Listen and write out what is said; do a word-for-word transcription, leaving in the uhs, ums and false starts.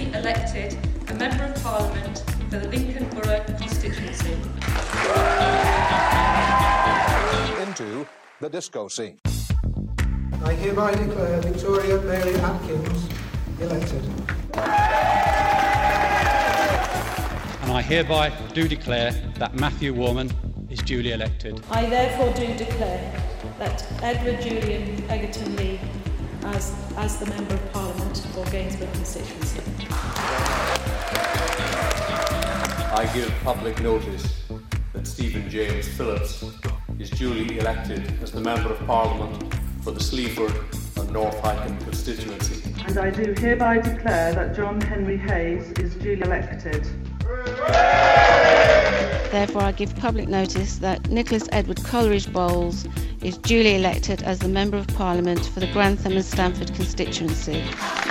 duly elected a Member of Parliament for the Lincoln Borough constituency. Into the disco scene. I hereby declare Victoria Mary Atkins elected. And I hereby do declare that Matthew Warman is duly elected. I therefore do declare that Edward Julian Egerton Lee as, as the Member of Parliament for Gainsborough constituency. I give public notice that Stephen James Phillips is duly elected as the Member of Parliament for the Sleaford and North Hyken constituency. And I do hereby declare that John Henry Hayes is duly elected. Therefore, I give public notice that Nicholas Edward Coleridge Bowles is duly elected as the Member of Parliament for the Grantham and Stamford constituency.